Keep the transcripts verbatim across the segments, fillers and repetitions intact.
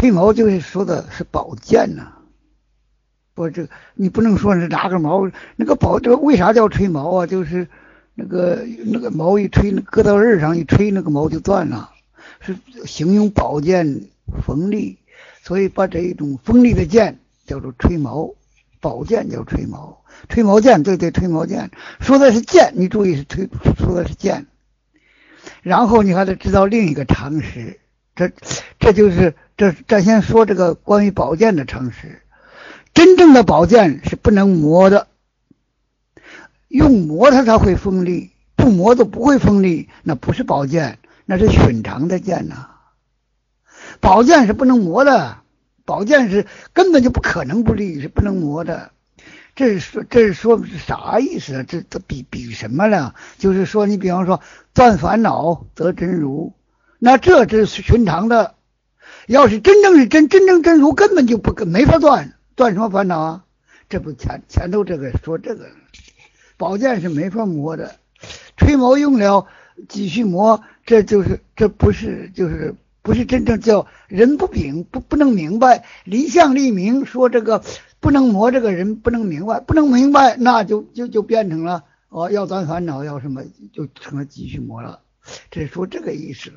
吹毛就是说的是宝剑呐、啊，不，这个你不能说是拿个毛，那个宝这个为啥叫吹毛啊？就是那个那个毛一吹，搁到刃上一吹，那个毛就断了，是形容宝剑锋利，所以把这一种锋利的剑叫做吹毛，宝剑叫吹毛，吹毛剑，对对，吹毛剑，说的是剑，你注意是吹，说的是剑。然后你还得知道另一个常识，这这就是这这先说这个关于宝剑的常识。真正的宝剑是不能磨的，用磨它才会锋利，不磨都不会锋利，那不是宝剑，那是寻常的剑呐、啊。宝剑是不能磨的，宝剑是根本就不可能不利，是不能磨的。这是说这是说啥意思啊？这这比比什么呢？就是说你比方说断烦恼得真如，那这这是寻常的。要是真正是真真正真如，根本就不没法断，断什么烦恼啊？这不前前头这个说这个，宝剑是没法磨的，吹毛用了继续磨，这就是这不是就是不是真正叫人不明不不能明白，离相立明说这个不能磨，这个人不能明白，不能明白，那就就就变成了哦要断烦恼要什么就成了继续磨了，这是说这个意思了。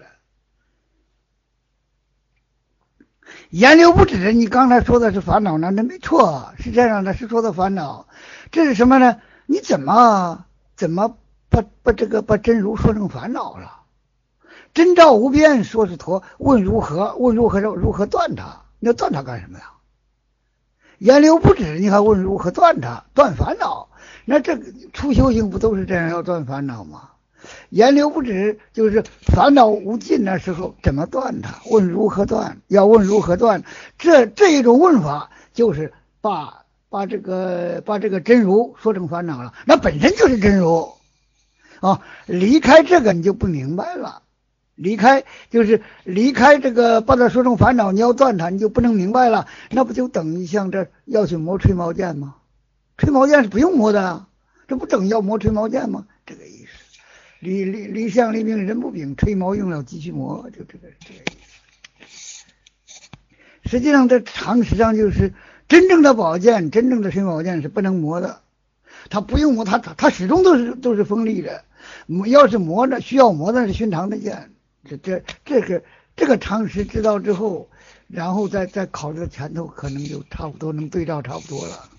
言流不止，你刚才说的是烦恼呢，那没错，是这样的，是说的烦恼。这是什么呢？你怎么怎么把把这个把真如说成烦恼了？真照无边说是陀，问如何？问如何如何断它？你要断它干什么呀？言流不止，你还问如何断它？断烦恼？那这个初修行不都是这样要断烦恼吗？言流不止，就是烦恼无尽的时候怎么断它？问如何断？要问如何断？这这一种问法就是把把这个把这个真如说成烦恼了，那本身就是真如啊！离开这个你就不明白了，离开就是离开这个把它说成烦恼，你要断它，你就不能明白了，那不就等于像这要去磨吹毛剑吗？吹毛剑是不用磨的啊，这不等于要磨吹毛剑吗？这个意思。离离离相离明人不秉，吹毛用了继续磨，就这个这个意思。实际上这常识上就是真正的宝剑，真正的吹毛剑是不能磨的，它不用磨，它它始终都是都是锋利的。要是磨的需要磨的是寻常的剑，这这这个这个常识知道之后，然后再再考虑前头，可能就差不多能对照差不多了。